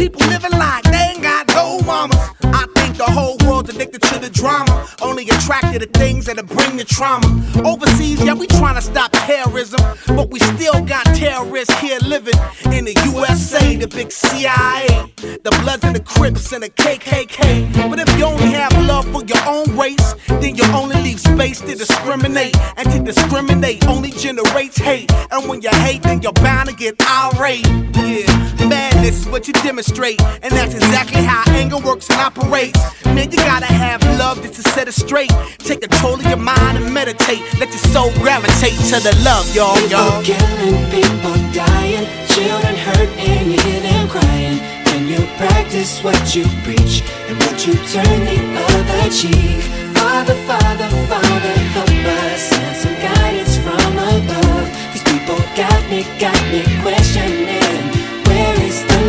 people living like they ain't got no mamas. I think the whole world's addicted to the drama, only attracted to things that'll bring the trauma. Overseas, yeah, we trying to stop terrorism, but we still got terrorists here living in the USA, the big CIA, the Bloods and the Crips and the KKK. But if you only have love for your own race, then you only leave space to discriminate. And to discriminate only generates hate. And when you hate, then you're bound to get irate. Yeah, madness is what you demonstrate, and that's exactly how anger works and operates. Man, you gotta have love just to set it straight. Take control of your mind and meditate. Let your soul gravitate to the love, y'all. People killing, people dying, children hurt and you hear them crying. When you practice what you preach and what you turn the other cheek. Father, Father, Father, help us, send some guidance from above. These people got me questioning, where is the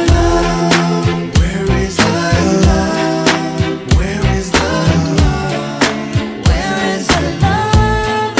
love? Where is the love? Where is the love? Where is the love?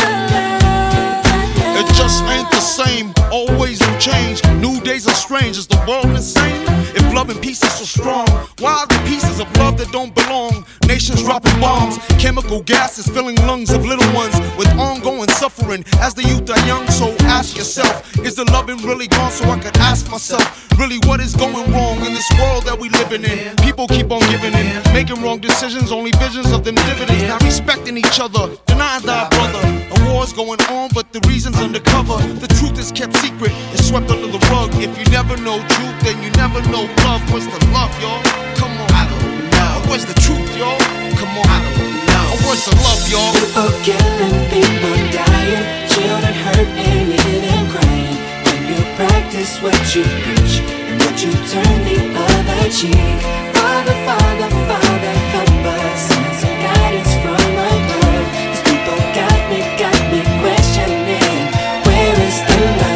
It just ain't the same, always new change. New days are strange, is the world insane? If love and peace is so strong, why are there pieces of love that don't belong? Nations dropping bombs, chemical gases filling lungs of little ones with ongoing suffering. As the youth are young, so ask yourself, is the loving really gone? So I could ask myself, really what is going wrong in this world that we living in? People keep on giving in, making wrong decisions, only visions of them dividends. Not respecting each other, denying thy brother. A war's going on, but the reason's undercover. The truth is kept secret, it's swept under the rug. If you never know truth, then you never know love. What's the love, y'all? Come on, I don't know. What's the truth, y'all? Come on, I don't know. What's the love, y'all? People killing, people dying, children hurt and you hear them crying. When you practice what you preach and what you turn the other cheek. Father, Father, Father, help us, send some guidance from above. These people got me questioning, where is the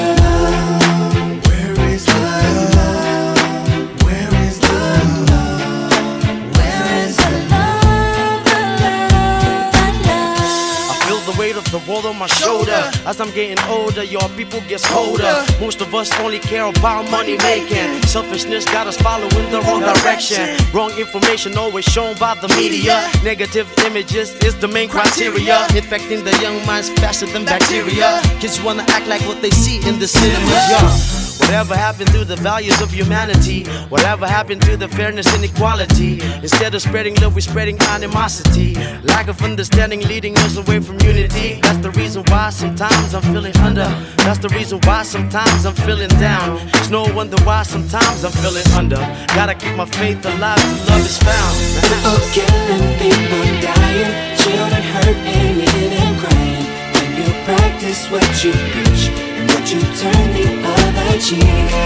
love? Where is the love? Where is the love? Where is the love? I feel the weight of the world on my shoulder. As I'm getting older, your people gets colder. Most of us only care about money making. Selfishness got us following the wrong direction. Wrong information always shown by the media. Negative images is the main criteria. Infecting the young minds faster than bacteria. Kids wanna act like what they see in the cinema. Yeah. Whatever happened to the values of humanity? Whatever happened to the fairness and equality? Instead of spreading love, we're spreading animosity. Lack of understanding leading us away from unity. That's the reason why sometimes I'm feeling under. That's the reason why sometimes I'm feeling down. It's no wonder why sometimes I'm feeling under. Gotta keep my faith alive till love is found. People killing, people dying, children hurt and you hear them crying. When you practice what you preach and what you turn the other cheek.